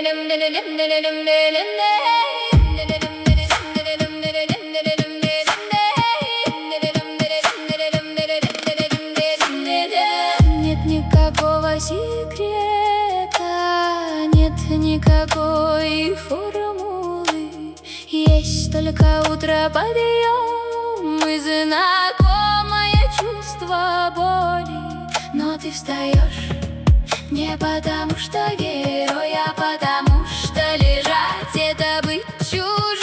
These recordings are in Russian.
Нет никакого секрета, нет никакой формулы. Есть только утро, подъем и знакомое чувство боли. Но ты встаешь не потому что герой, а потому что лежать — это быть чужой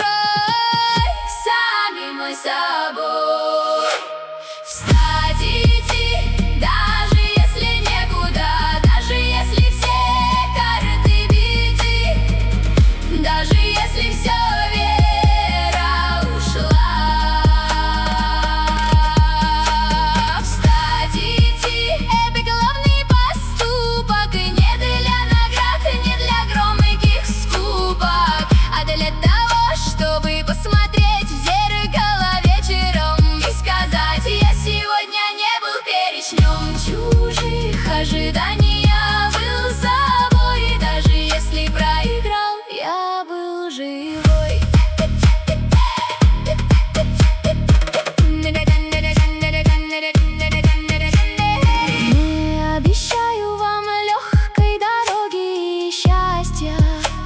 самим собой. Встать и идти, даже если некуда, даже если все карты биты, даже если все вера ушла. Встать и идти — это главный поступок, и не для наград, не для громких скупок, а для того, чтобы посмотреть в зеркало вечером и сказать: я сегодня не был перечнем чужих ожиданий, я был собой. Даже если проиграл, я был живой. Не обещаю вам легкой дороги и счастья.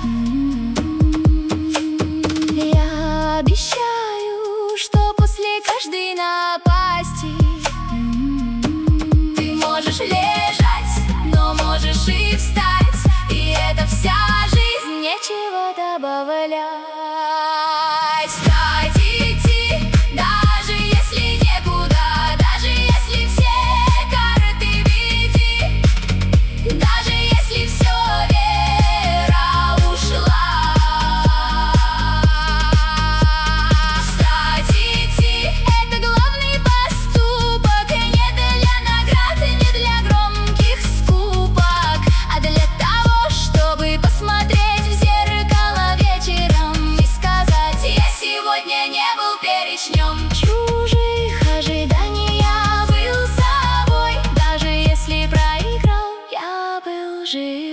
Я обещаю, что после каждой напасти ты можешь лежать, но можешь и встать, и это вся жизнь, нечего добавлять. Встать и идти, даже если некуда, даже если все карты биты, даже если все вера ушла. Встать и идти — это главный поступок, и не для наград, не для громких скупок, а для того, чтобы посмотреть в зеркало вечером и сказать: я сегодня не был перечнем чужих ожиданий, я был собой. Даже если проиграл, я был жив.